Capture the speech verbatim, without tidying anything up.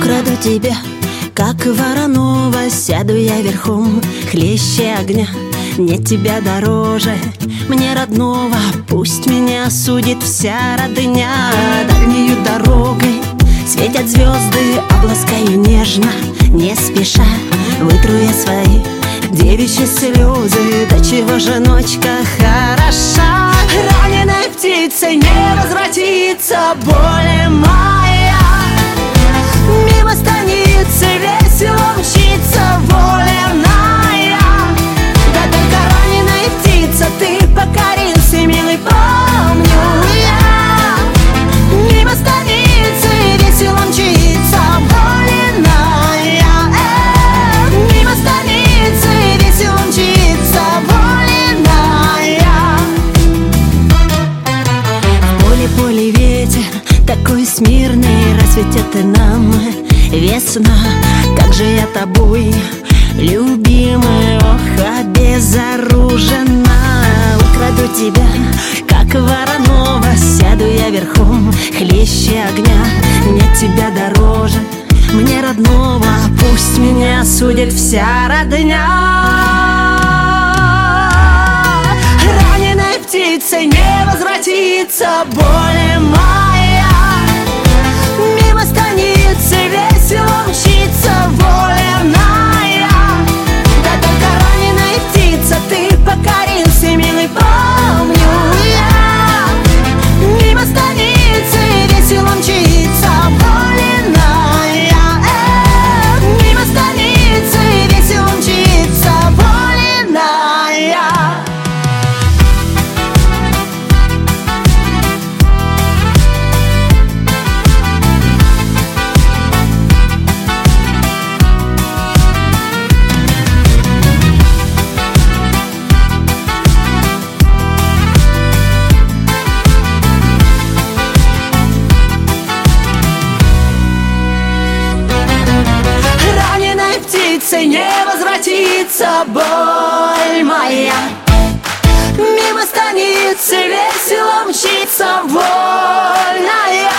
Украду тебя, как Воронова, сяду я верхом, хлеще огня. Нет тебя дороже мне родного, пусть меня судит вся родня. Дальнею дорогой светят звезды, обласкаю нежно, не спеша. Вытру я свои девичьи слезы, до чего же ночка хороша. Раненой птицей не возвратится более моя. Мимо станицы весело мчится воля-ная. Да только раненая птица, ты покорился, милый, помню я. Мимо станицы весело мчится воля-ная. Мимо станицы весело мчится воля-ная. В поле-поле ветер такой смирный, разве это нам весна? Как же я тобой, любимая, ох, обезоружена. Украду тебя, как Воронова, сяду я верхом, хлеще огня. Нет тебя дороже мне родного, пусть меня судит вся родня. Раненой птицей не возвратится более моя. Мимо станицы весело мчится воля-ная. Да только раненая птица, ты покорился, милый, помню я. Мимо станицы весело мчится воля-ная. Мимо станицы весело мчится воля-ная. Не возвратится боль моя. Мимо станицы весело мчится вольная.